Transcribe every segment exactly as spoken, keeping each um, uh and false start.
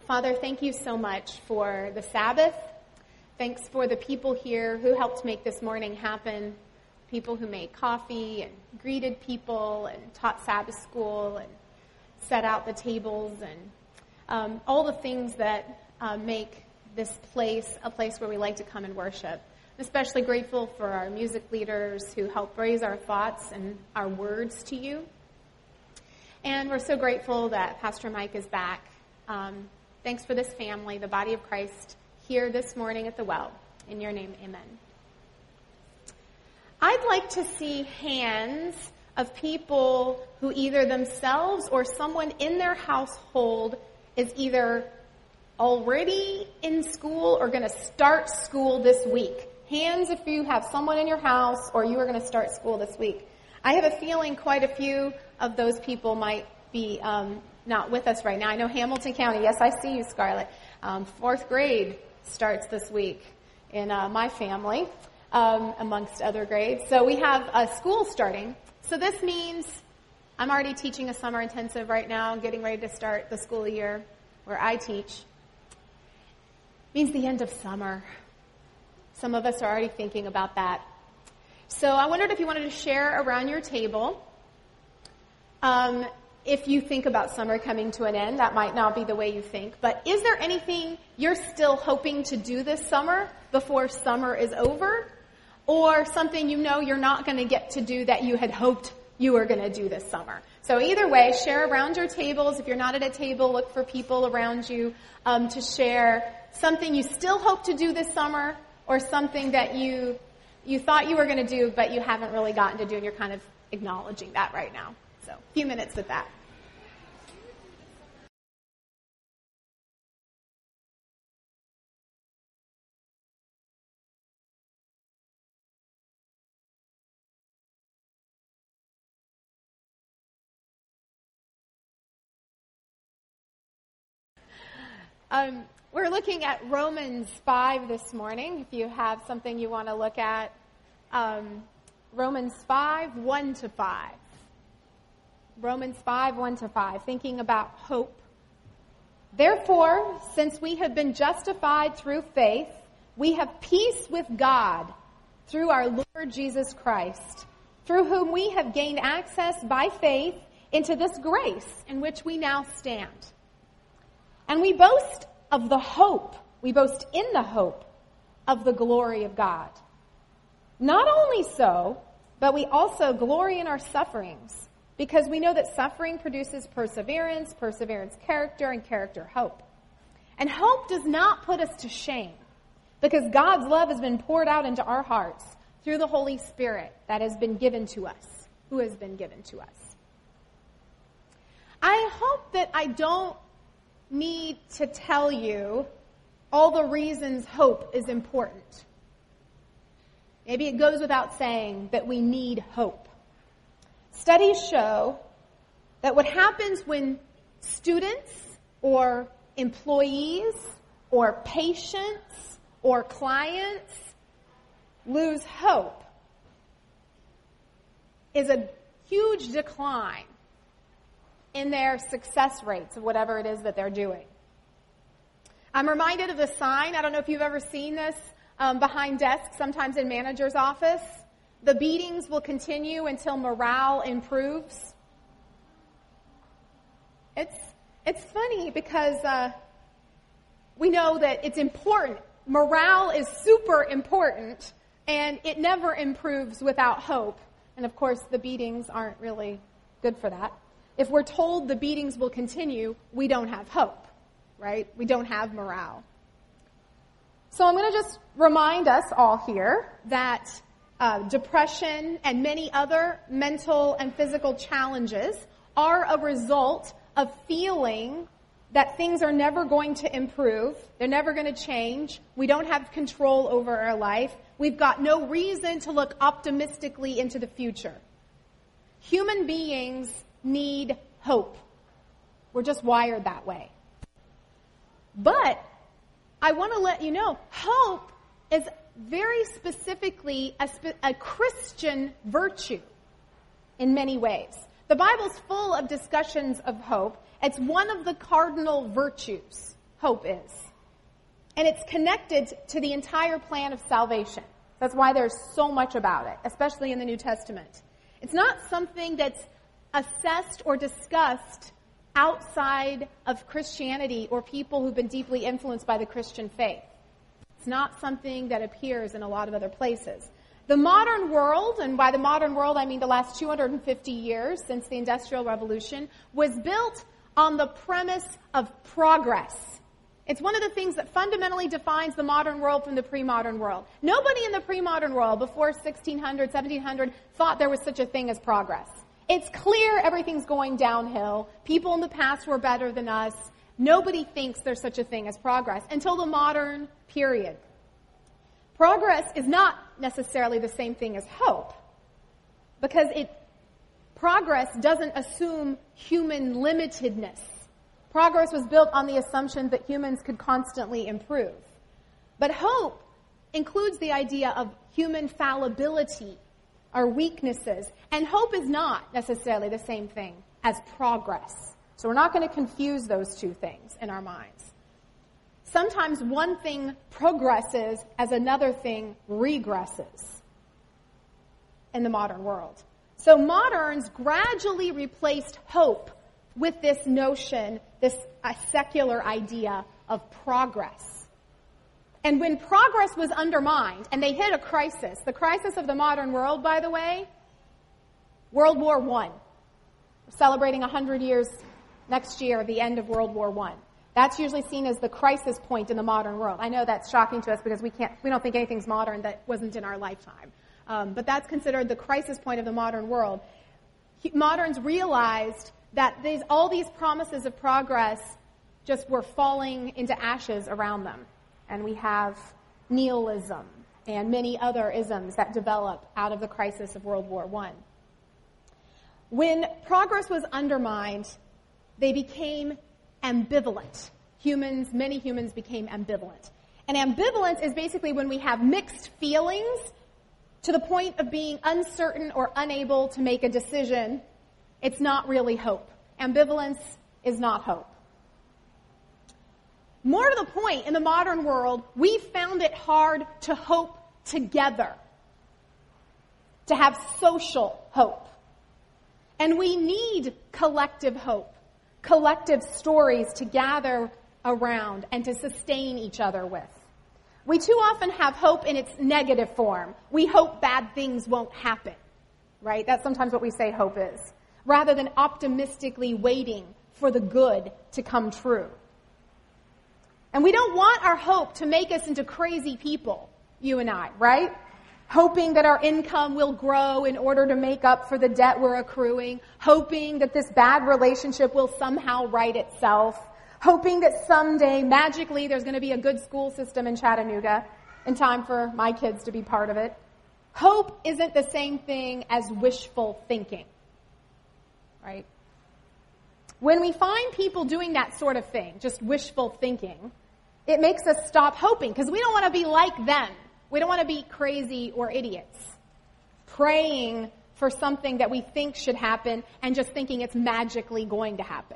Father, thank you so much for the Sabbath. Thanks for the people here who helped make this morning happen, people who made coffee and greeted people and taught Sabbath school and set out the tables and um, all the things that uh, make this place a place where we like to come and worship. I'm especially grateful for our music leaders who help raise our thoughts and our words to you. And we're so grateful that Pastor Mike is back. Um, thanks for this family, the body of Christ, here this morning at the well. In your name, amen. I'd like to see hands of people who either themselves or someone in their household is either already in school or going to start school this week. Hands if you have someone in your house or you are going to start school this week. I have a feeling quite a few of those people might be um, not with us right now. I know Hamilton County, yes, I see you, Scarlett. Um, fourth grade starts this week in uh, my family, um, amongst other grades. So we have a school starting. So this means I'm already teaching a summer intensive right now, getting ready to start the school year where I teach. It means the end of summer. Some of us are already thinking about that. So I wondered if you wanted to share around your table. Um, if you think about summer coming to an end, that might not be the way you think. But is there anything you're still hoping to do this summer before summer is over? Or something you know you're not going to get to do that you had hoped you were going to do this summer? So either way, share around your tables. If you're not at a table, look for people around you um, to share something you still hope to do this summer or something that you you thought you were going to do but you haven't really gotten to do, and you're kind of acknowledging that right now. So a few minutes with that. Um, we're looking at Romans five this morning. If you have something you want to look at, um, Romans five, one to five. Romans five, one to five, thinking about hope. Therefore, since we have been justified through faith, we have peace with God through our Lord Jesus Christ, through whom we have gained access by faith into this grace in which we now stand. And we boast of the hope, we boast in the hope of the glory of God. Not only so, but we also glory in our sufferings, because we know that suffering produces perseverance, perseverance character, and character hope. And hope does not put us to shame, because God's love has been poured out into our hearts through the Holy Spirit that has been given to us, who has been given to us. I hope that I don't need to tell you all the reasons hope is important. Maybe it goes without saying that we need hope. Studies show that what happens when students or employees or patients or clients lose hope is a huge decline in their success rates of whatever it is that they're doing. I'm reminded of the sign, I don't know if you've ever seen this, um, behind desks, sometimes in manager's office. The beatings will continue until morale improves. It's it's funny because uh, we know that it's important. Morale is super important, and it never improves without hope. And of course, the beatings aren't really good for that. If we're told the beatings will continue, we don't have hope, right? We don't have morale. So I'm going to just remind us all here that uh, depression and many other mental and physical challenges are a result of feeling that things are never going to improve. They're never going to change. We don't have control over our life. We've got no reason to look optimistically into the future. Human beings need hope. We're just wired that way. But I want to let you know, hope is very specifically a, spe- a Christian virtue in many ways. The Bible's full of discussions of hope. It's one of the cardinal virtues. hope is. And it's connected to the entire plan of salvation. That's why there's so much about it, especially in the New Testament. It's not something that's assessed or discussed outside of Christianity or people who've been deeply influenced by the Christian faith. It's not something that appears in a lot of other places. The modern world, and by the modern world I mean the last two hundred fifty years since the Industrial Revolution, was built on the premise of progress. It's one of the things that fundamentally defines the modern world from the pre-modern world. Nobody in the pre-modern world before sixteen hundred, seventeen hundred thought there was such a thing as progress. It's clear everything's going downhill. People in the past were better than us. Nobody thinks there's such a thing as progress until the modern period. Progress is not necessarily the same thing as hope, because it progress doesn't assume human limitedness. Progress was built on the assumption that humans could constantly improve. But hope includes the idea of human fallibility, our weaknesses, and hope is not necessarily the same thing as progress. So we're not going to confuse those two things in our minds. Sometimes one thing progresses as another thing regresses in the modern world. So moderns gradually replaced hope with this notion, this uh, secular idea of progress. And when progress was undermined, and they hit a crisis, the crisis of the modern world, by the way, World War One. We're celebrating one hundred years next year of the end of World War One. That's usually seen as the crisis point in the modern world. I know that's shocking to us because we can't, we don't think anything's modern that wasn't in our lifetime. Um, but that's considered the crisis point of the modern world. Moderns realized that these, all these promises of progress just were falling into ashes around them. And we have nihilism and many other isms that develop out of the crisis of World War One. When progress was undermined, they became ambivalent. Humans, many humans became ambivalent. And ambivalence is basically when we have mixed feelings to the point of being uncertain or unable to make a decision. It's not really hope. Ambivalence is not hope. More to the point, in the modern world, we found it hard to hope together, to have social hope. And we need collective hope, collective stories to gather around and to sustain each other with. We too often have hope in its negative form. We hope bad things won't happen, right? That's sometimes what we say hope is, rather than optimistically waiting for the good to come true. And we don't want our hope to make us into crazy people, you and I, right? Hoping that our income will grow in order to make up for the debt we're accruing, hoping that this bad relationship will somehow right itself, hoping that someday, magically, there's going to be a good school system in Chattanooga in time for my kids to be part of it. Hope isn't the same thing as wishful thinking, right? When we find people doing that sort of thing, just wishful thinking, it makes us stop hoping because we don't want to be like them. We don't want to be crazy or idiots, praying for something that we think should happen and just thinking it's magically going to happen.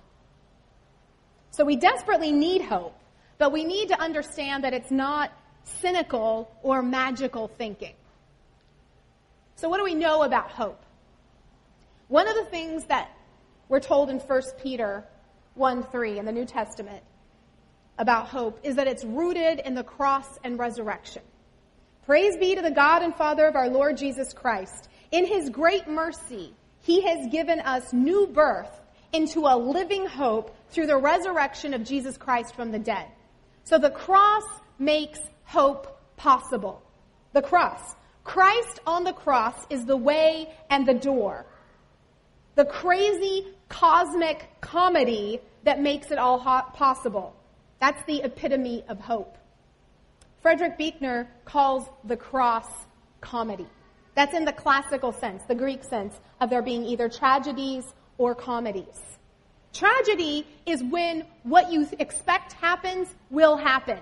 So we desperately need hope, but we need to understand that it's not cynical or magical thinking. So what do we know about hope? One of the things that we're told in First Peter one three in the New Testament about hope is that it's rooted in the cross and resurrection. Praise be to the God and Father of our Lord Jesus Christ. In his great mercy, he has given us new birth into a living hope through the resurrection of Jesus Christ from the dead. So the cross makes hope possible. The cross. Christ on the cross is the way and the door. The crazy cosmic comedy that makes it all possible. That's the epitome of hope. Frederick Buechner calls the cross comedy. That's in the classical sense, the Greek sense, of there being either tragedies or comedies. Tragedy is when what you expect happens will happen.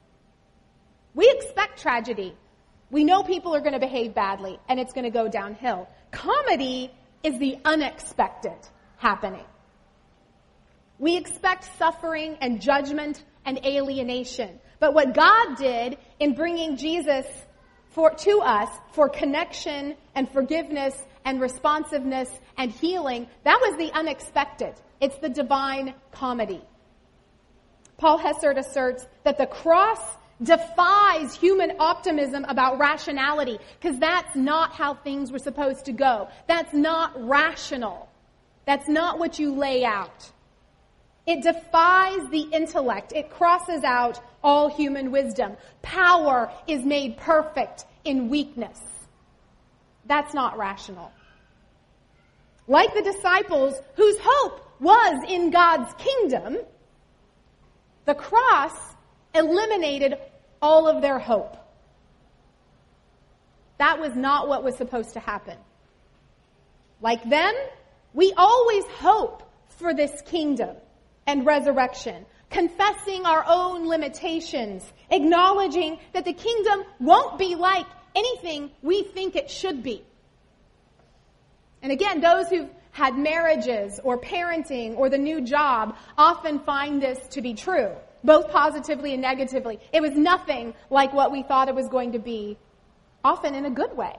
We expect tragedy. We know people are going to behave badly, and it's going to go downhill. Comedy is the unexpected happening. We expect suffering and judgment and alienation. But what God did in bringing Jesus for, to us for connection and forgiveness and responsiveness and healing, that was the unexpected. It's the divine comedy. Paul Hessert asserts that the cross defies human optimism about rationality, because that's not how things were supposed to go. That's not rational. That's not what you lay out. It defies the intellect. It crosses out all human wisdom. Power is made perfect in weakness. That's not rational. Like the disciples whose hope was in God's kingdom, the cross eliminated all of their hope. That was not what was supposed to happen. Like them, we always hope for this kingdom and resurrection, confessing our own limitations, acknowledging that the kingdom won't be like anything we think it should be. And again, those who've had marriages or parenting or the new job often find this to be true, both positively and negatively. It was nothing like what we thought it was going to be, often in a good way.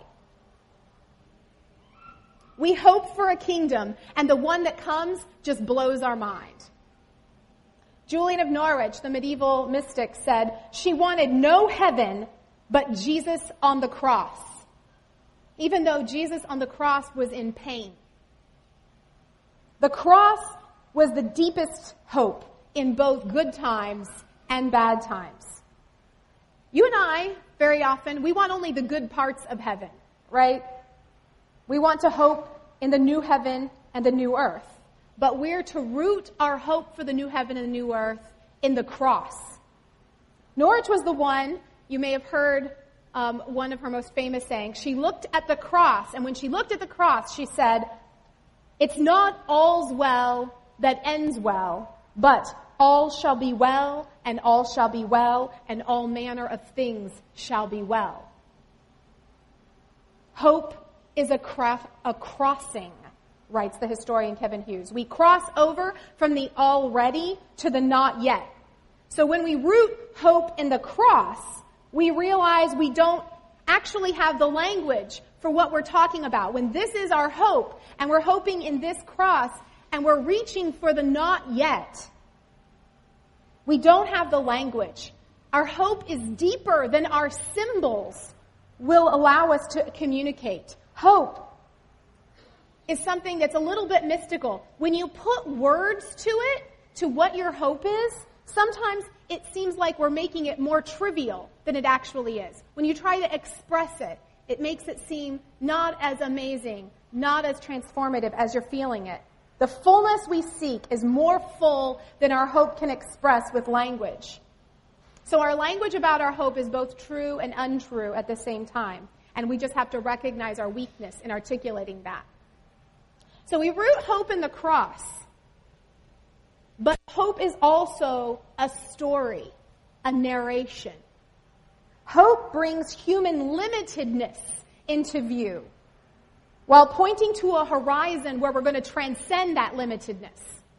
We hope for a kingdom, and the one that comes just blows our mind. Julian of Norwich, the medieval mystic, said she wanted no heaven but Jesus on the cross, even though Jesus on the cross was in pain. The cross was the deepest hope in both good times and bad times. You and I, very often, we want only the good parts of heaven, right? We want to hope in the new heaven and the new earth. But we're to root our hope for the new heaven and the new earth in the cross. Norwich was the one, you may have heard um, one of her most famous sayings. She looked at the cross, and when she looked at the cross, she said, "It's not all's well that ends well, but all shall be well, and all shall be well, and all manner of things shall be well." Hope is a, cra- a crossing, writes the historian Kevin Hughes. We cross over from the already to the not yet. So when we root hope in the cross, we realize we don't actually have the language for what we're talking about. When this is our hope, and we're hoping in this cross, and we're reaching for the not yet, we don't have the language. Our hope is deeper than our symbols will allow us to communicate. Hope is something that's a little bit mystical. When you put words to it, to what your hope is, sometimes it seems like we're making it more trivial than it actually is. When you try to express it, it makes it seem not as amazing, not as transformative as you're feeling it. The fullness we seek is more full than our hope can express with language. So our language about our hope is both true and untrue at the same time. And we just have to recognize our weakness in articulating that. So we root hope in the cross. But hope is also a story, a narration. Hope brings human limitedness into view, while pointing to a horizon where we're going to transcend that limitedness.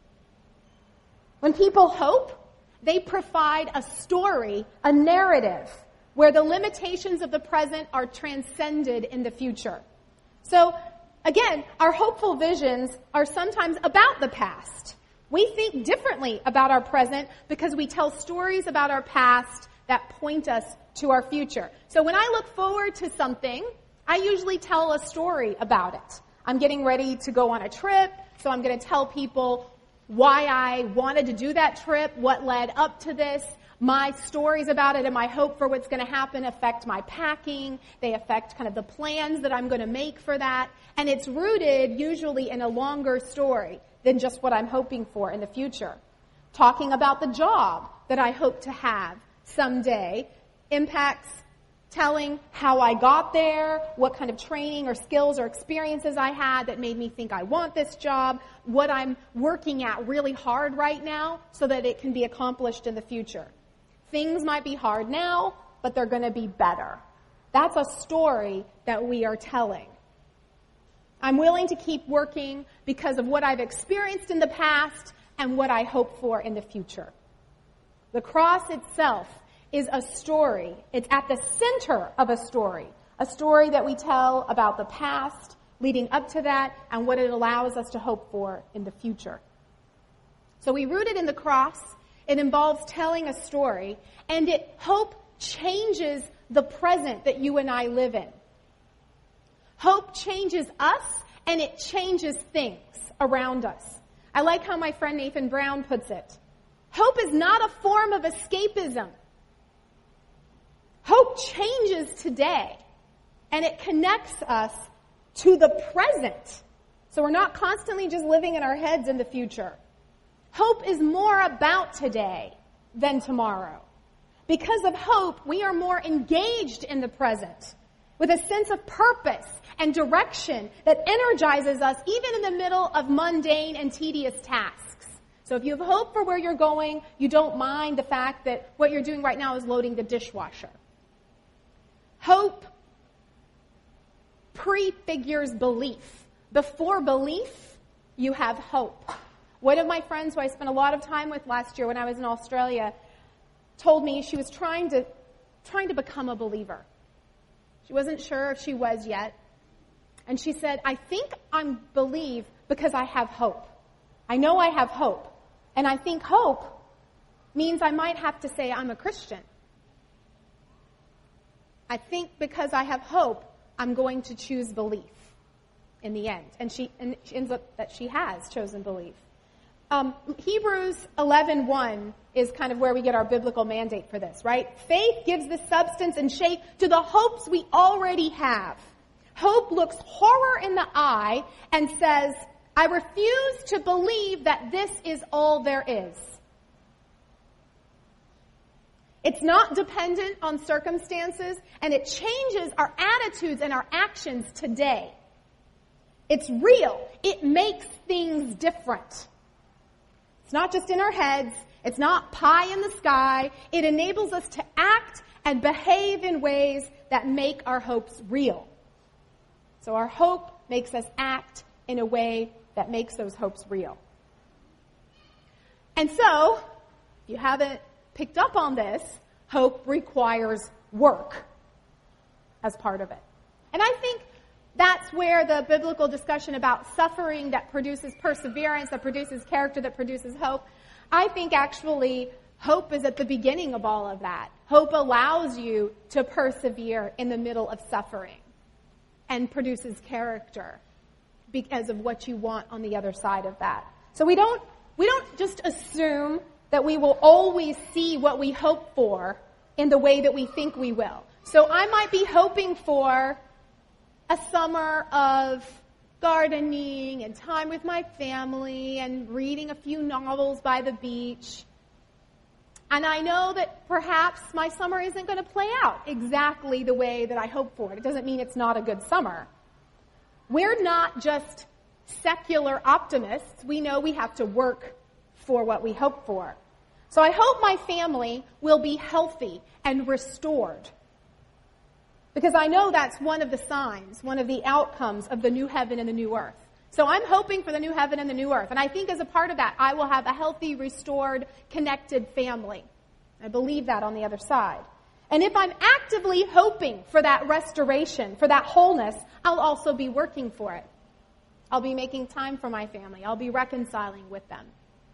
When people hope, they provide a story, a narrative, where the limitations of the present are transcended in the future. So, again, our hopeful visions are sometimes about the past. We think differently about our present because we tell stories about our past that point us to our future. So when I look forward to something, I usually tell a story about it. I'm getting ready to go on a trip, so I'm going to tell people why I wanted to do that trip, what led up to this. My stories about it and my hope for what's going to happen affect my packing. They affect kind of the plans that I'm going to make for that. And it's rooted usually in a longer story than just what I'm hoping for in the future. Talking about the job that I hope to have someday impacts telling how I got there, what kind of training or skills or experiences I had that made me think I want this job, what I'm working at really hard right now so that it can be accomplished in the future. Things might be hard now, but they're going to be better. That's a story that we are telling. I'm willing to keep working because of what I've experienced in the past and what I hope for in the future. The cross itself is a story. It's at the center of a story. A story that we tell about the past, leading up to that, and what it allows us to hope for in the future. So we root it in the cross. It involves telling a story, and it hope changes the present that you and I live in. Hope changes us, and it changes things around us. I like how my friend Nathan Brown puts it. Hope is not a form of escapism. Hope changes today, and it connects us to the present. So we're not constantly just living in our heads in the future. Hope is more about today than tomorrow. Because of hope, we are more engaged in the present with a sense of purpose and direction that energizes us even in the middle of mundane and tedious tasks. So if you have hope for where you're going, you don't mind the fact that what you're doing right now is loading the dishwasher. Hope prefigures belief. Before belief, you have hope. One of my friends who I spent a lot of time with last year when I was in Australia told me she was trying to trying to become a believer. She wasn't sure if she was yet. And she said, I think I believe because I have hope. I know I have hope. And I think hope means I might have to say I'm a Christian. I think because I have hope, I'm going to choose belief in the end. And she, and she ends up that she has chosen belief. Um, Hebrews eleven one is kind of where we get our biblical mandate for this, right? Faith gives the substance and shape to the hopes we already have. Hope looks horror in the eye and says, I refuse to believe that this is all there is. It's not dependent on circumstances, and it changes our attitudes and our actions today. It's real. It makes things different. It's not just in our heads. It's not pie in the sky. It enables us to act and behave in ways that make our hopes real. So our hope makes us act in a way that makes those hopes real. And so, if you haven't picked up on this, hope requires work as part of it. And I think that's where the biblical discussion about suffering that produces perseverance, that produces character, that produces hope, I think actually hope is at the beginning of all of that. Hope allows you to persevere in the middle of suffering and produces character because of what you want on the other side of that. So we don't we don't just assume that we will always see what we hope for in the way that we think we will. So I might be hoping for a summer of gardening and time with my family and reading a few novels by the beach. And I know that perhaps my summer isn't going to play out exactly the way that I hope for it. It doesn't mean it's not a good summer. We're not just secular optimists. We know we have to work for what we hope for. So I hope my family will be healthy and restored. Because I know that's one of the signs, one of the outcomes of the new heaven and the new earth. So I'm hoping for the new heaven and the new earth. And I think as a part of that, I will have a healthy, restored, connected family. I believe that on the other side. And if I'm actively hoping for that restoration, for that wholeness, I'll also be working for it. I'll be making time for my family. I'll be reconciling with them.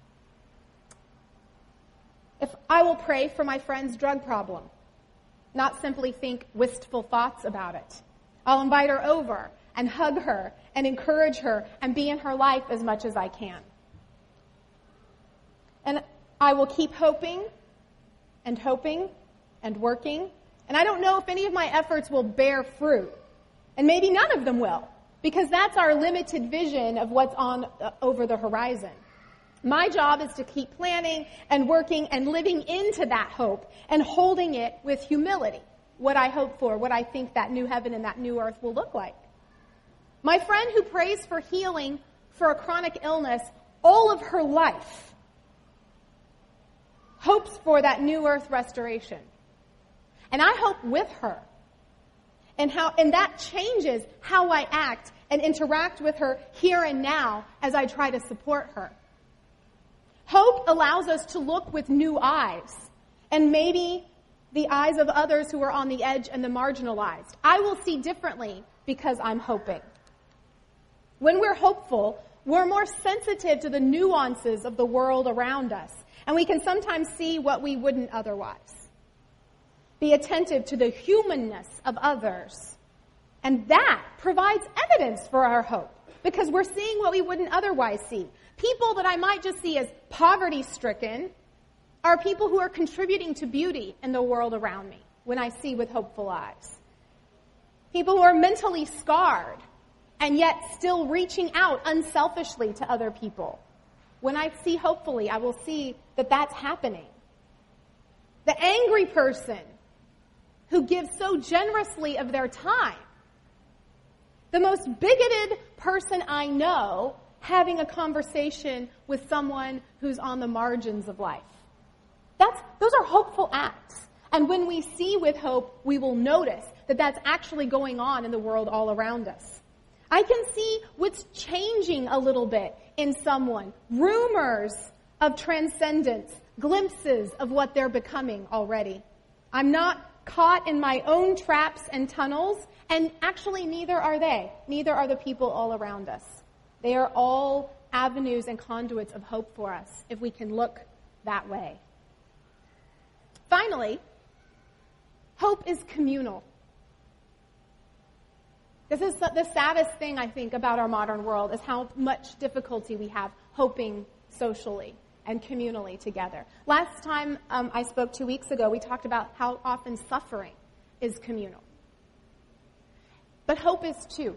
If I will pray for my friend's drug problem, not simply think wistful thoughts about it. I'll invite her over and hug her and encourage her and be in her life as much as I can. And I will keep hoping and hoping and working. And I don't know if any of my efforts will bear fruit. And maybe none of them will, because that's our limited vision of what's on uh, over the horizon. My job is to keep planning and working and living into that hope and holding it with humility, what I hope for, what I think that new heaven and that new earth will look like. My friend who prays for healing for a chronic illness all of her life hopes for that new earth restoration. And I hope with her. And how, and that changes how I act and interact with her here and now as I try to support her. Hope allows us to look with new eyes and maybe the eyes of others who are on the edge and the marginalized. I will see differently because I'm hoping. When we're hopeful, we're more sensitive to the nuances of the world around us, and we can sometimes see what we wouldn't otherwise. Be attentive to the humanness of others, and that provides evidence for our hope, because we're seeing what we wouldn't otherwise see. People that I might just see as poverty-stricken are people who are contributing to beauty in the world around me when I see with hopeful eyes. People who are mentally scarred and yet still reaching out unselfishly to other people. When I see hopefully, I will see that that's happening. The angry person who gives so generously of their time. The most bigoted person I know having a conversation with someone who's on the margins of life. That's, those are hopeful acts. And when we see with hope, we will notice that that's actually going on in the world all around us. I can see what's changing a little bit in someone. Rumors of transcendence, glimpses of what they're becoming already. I'm not caught in my own traps and tunnels, and actually neither are they. Neither are the people all around us. They are all avenues and conduits of hope for us if we can look that way. Finally, hope is communal. This is the saddest thing, I think, about our modern world, is how much difficulty we have hoping socially and communally together. Last time um, I spoke two weeks ago, we talked about how often suffering is communal. But hope is too.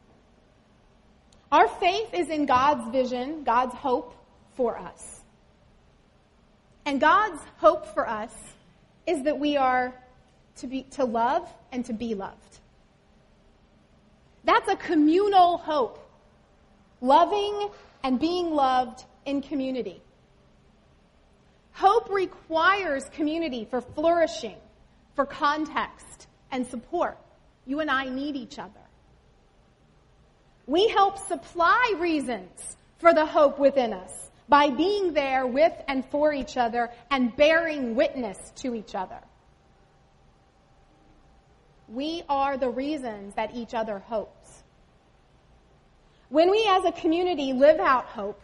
Our faith is in God's vision, God's hope for us. And God's hope for us is that we are to be to love and to be loved. That's a communal hope. Loving and being loved in community. Hope requires community for flourishing, for context and support. You and I need each other. We help supply reasons for the hope within us by being there with and for each other and bearing witness to each other. We are the reasons that each other hopes. When we as a community live out hope,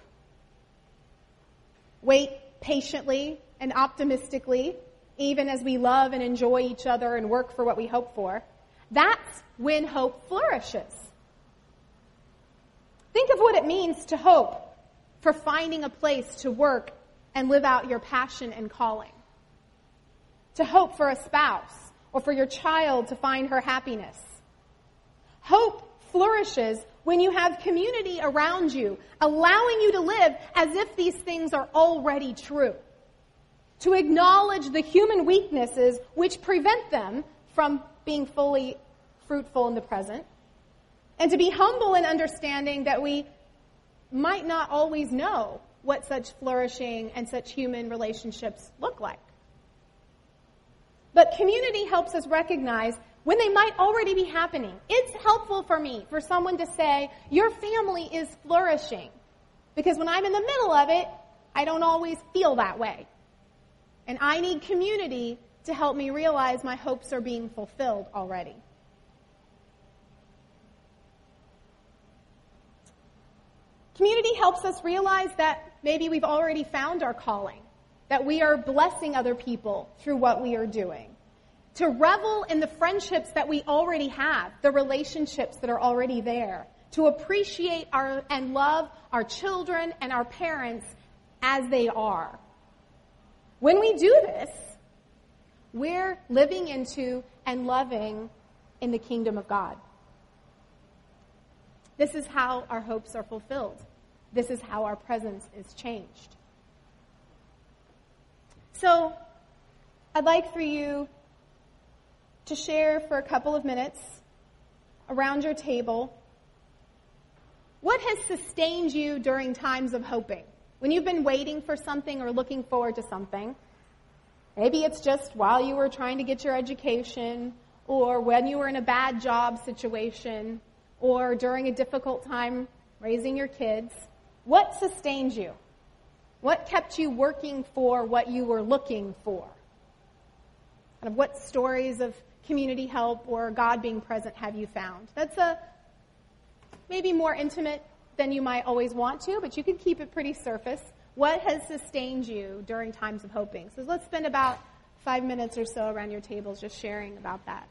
wait patiently and optimistically, even as we love and enjoy each other and work for what we hope for, that's when hope flourishes. Think of what it means to hope for finding a place to work and live out your passion and calling. To hope for a spouse or for your child to find her happiness. Hope flourishes when you have community around you, allowing you to live as if these things are already true. To acknowledge the human weaknesses which prevent them from being fully fruitful in the present. And to be humble in understanding that we might not always know what such flourishing and such human relationships look like. But community helps us recognize when they might already be happening. It's helpful for me, for someone to say, your family is flourishing. Because when I'm in the middle of it, I don't always feel that way. And I need community to help me realize my hopes are being fulfilled already. Community helps us realize that maybe we've already found our calling, that we are blessing other people through what we are doing. To revel in the friendships that we already have, the relationships that are already there. To appreciate our and love our children and our parents as they are. When we do this, we're living into and loving in the kingdom of God. This is how our hopes are fulfilled. This is how our presence is changed. So, I'd like for you to share for a couple of minutes around your table what has sustained you during times of hoping. When you've been waiting for something or looking forward to something, maybe it's just while you were trying to get your education, or when you were in a bad job situation, or during a difficult time raising your kids. What sustained you? What kept you working for what you were looking for? Kind of what stories of community help or God being present have you found? That's a maybe more intimate than you might always want to, but you can keep it pretty surface. What has sustained you during times of hoping? So let's spend about five minutes or so around your tables just sharing about that.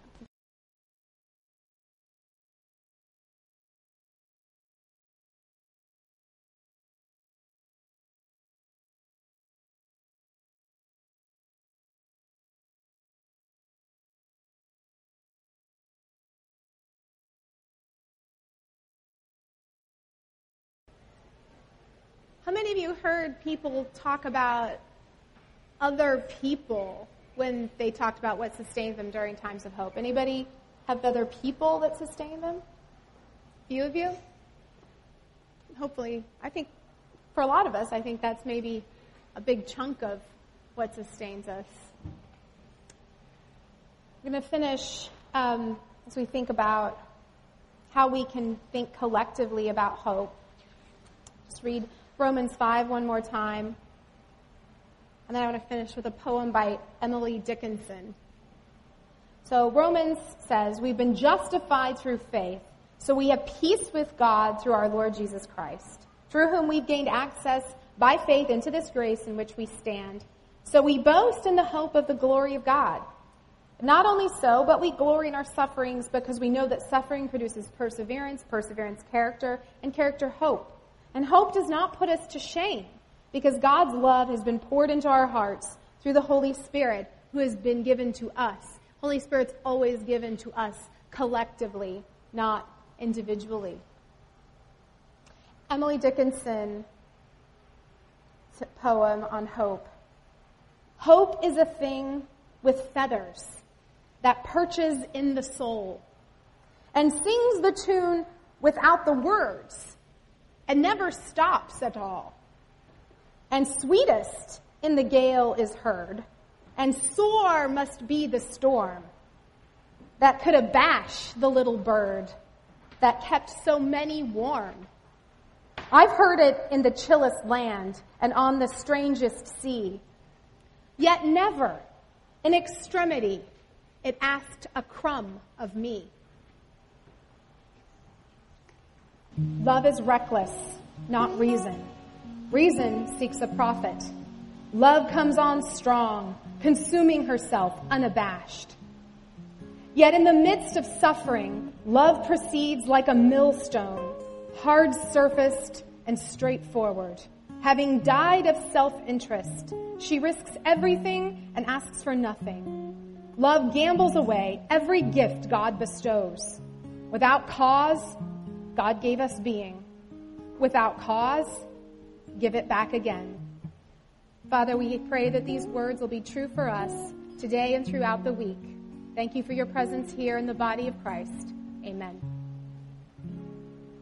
How many of you heard people talk about other people when they talked about what sustained them during times of hope? Anybody have other people that sustain them? A few of you? Hopefully, I think for a lot of us, I think that's maybe a big chunk of what sustains us. I'm going to finish um, as we think about how we can think collectively about hope. Just read Romans five one more time. And then I want to finish with a poem by Emily Dickinson. So Romans says, we've been justified through faith, so we have peace with God through our Lord Jesus Christ, through whom we've gained access by faith into this grace in which we stand. So we boast in the hope of the glory of God. Not only so, but we glory in our sufferings because we know that suffering produces perseverance, perseverance character, and character hope. And hope does not put us to shame, because God's love has been poured into our hearts through the Holy Spirit who has been given to us. Holy Spirit's always given to us collectively, not individually. Emily Dickinson poem on hope. Hope is a thing with feathers that perches in the soul and sings the tune without the words and never stops at all. And sweetest in the gale is heard, and sore must be the storm that could abash the little bird that kept so many warm. I've heard it in the chillest land and on the strangest sea, yet never in extremity it asked a crumb of me. Love is reckless, not reason. Reason seeks a profit. Love comes on strong, consuming herself unabashed. Yet in the midst of suffering, love proceeds like a millstone, hard-surfaced and straightforward. Having died of self-interest, she risks everything and asks for nothing. Love gambles away every gift God bestows. Without cause, God gave us being. Without cause, give it back again. Father, we pray that these words will be true for us today and throughout the week. Thank you for your presence here in the body of Christ. Amen.